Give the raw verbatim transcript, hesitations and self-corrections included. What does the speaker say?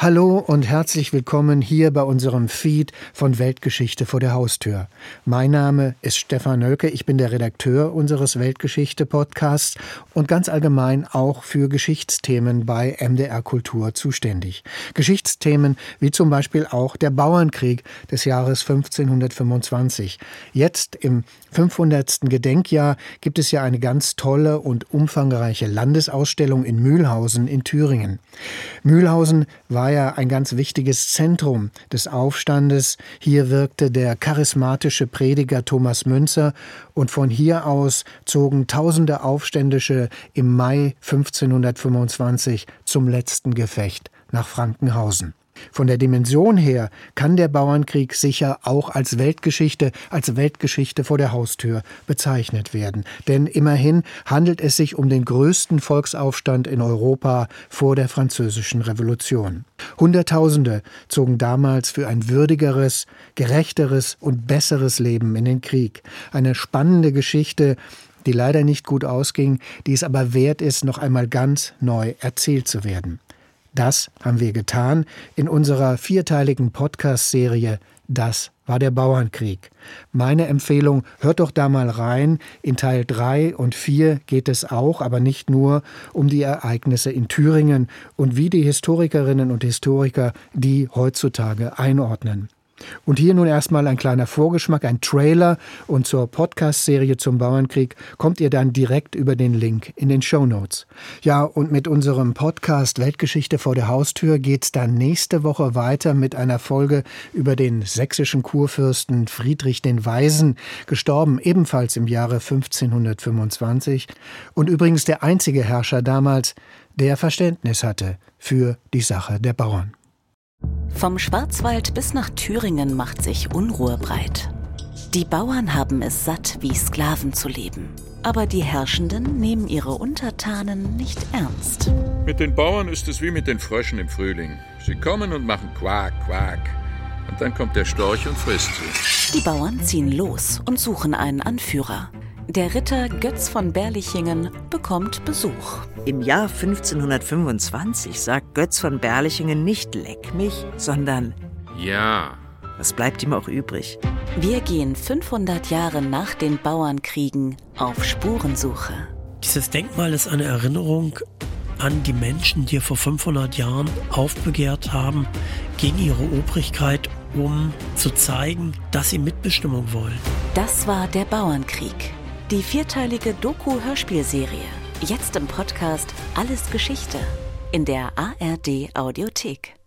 Hallo und herzlich willkommen hier bei unserem Feed von Weltgeschichte vor der Haustür. Mein Name ist Stefan Nölke, ich bin der Redakteur unseres Weltgeschichte-Podcasts und ganz allgemein auch für Geschichtsthemen bei M D R Kultur zuständig. Geschichtsthemen wie zum Beispiel auch der Bauernkrieg des Jahres fünfzehnhundertfünfundzwanzig. Jetzt im fünfhundertsten Gedenkjahr gibt es ja eine ganz tolle und umfangreiche Landesausstellung in Mühlhausen in Thüringen. Mühlhausen war ja ein ganz wichtiges Zentrum des Aufstandes. Hier wirkte der charismatische Prediger Thomas Müntzer und von hier aus zogen tausende Aufständische im Mai fünfzehnhundertfünfundzwanzig zum letzten Gefecht nach Frankenhausen. Von der Dimension her kann der Bauernkrieg sicher auch als Weltgeschichte, als Weltgeschichte vor der Haustür bezeichnet werden. Denn immerhin handelt es sich um den größten Volksaufstand in Europa vor der Französischen Revolution. Hunderttausende zogen damals für ein würdigeres, gerechteres und besseres Leben in den Krieg. Eine spannende Geschichte, die leider nicht gut ausging, die es aber wert ist, noch einmal ganz neu erzählt zu werden. Das haben wir getan in unserer vierteiligen Podcast-Serie Das war der Bauernkrieg. Meine Empfehlung, hört doch da mal rein. In Teil drei und vier geht es auch, aber nicht nur, um die Ereignisse in Thüringen und wie die Historikerinnen und Historiker die heutzutage einordnen. Und hier nun erstmal ein kleiner Vorgeschmack, ein Trailer, und zur Podcast-Serie zum Bauernkrieg kommt ihr dann direkt über den Link in den Shownotes. Ja, und mit unserem Podcast Weltgeschichte vor der Haustür geht's dann nächste Woche weiter mit einer Folge über den sächsischen Kurfürsten Friedrich den Weisen, gestorben ebenfalls im Jahre fünfzehnhundertfünfundzwanzig und übrigens der einzige Herrscher damals, der Verständnis hatte für die Sache der Bauern. Vom Schwarzwald bis nach Thüringen macht sich Unruhe breit. Die Bauern haben es satt, wie Sklaven zu leben. Aber die Herrschenden nehmen ihre Untertanen nicht ernst. Mit den Bauern ist es wie mit den Fröschen im Frühling. Sie kommen und machen Quak, Quak. Und dann kommt der Storch und frisst sie. Die Bauern ziehen los und suchen einen Anführer. Der Ritter Götz von Berlichingen bekommt Besuch. Im Jahr fünfzehnhundertfünfundzwanzig sagt Götz von Berlichingen nicht leck mich, sondern ja. Was bleibt ihm auch übrig? Wir gehen fünfhundert Jahre nach den Bauernkriegen auf Spurensuche. Dieses Denkmal ist eine Erinnerung an die Menschen, die vor fünfhundert Jahren aufbegehrt haben gegen ihre Obrigkeit, um zu zeigen, dass sie Mitbestimmung wollen. Das war der Bauernkrieg. Die vierteilige Doku-Hörspielserie. Jetzt im Podcast Alles Geschichte in der A R D Audiothek.